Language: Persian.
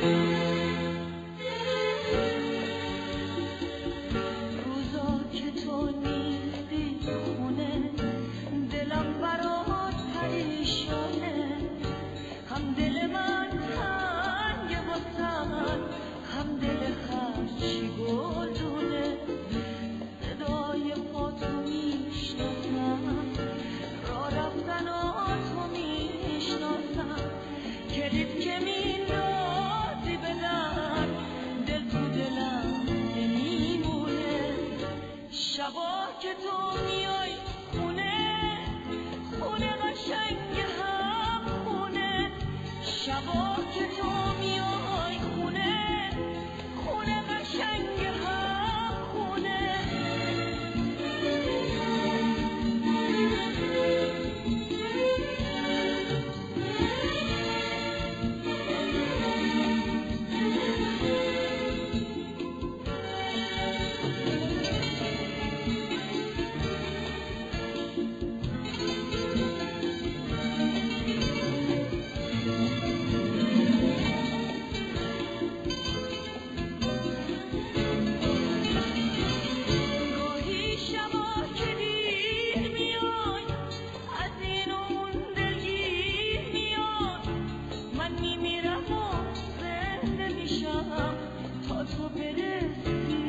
روزا که تو نیستی خونه دلم برات پریشانه، هم دل من تنگ واسد هم دل هرچی گلدونه. صدای پاتو میشناسم، راه رفتناتو میشناسم، کلید که میندازی به در دل تو دلم نمیمونه. شبا که تو میای خونه، خونه قشنگ هم خونه. شبا که تو میای خونه، خونه قشنگ هم خونه. گاهی شبا که دیر میای، از این و اون دلگیر میای، من میمیرم و زنده میشم تا تو برسی.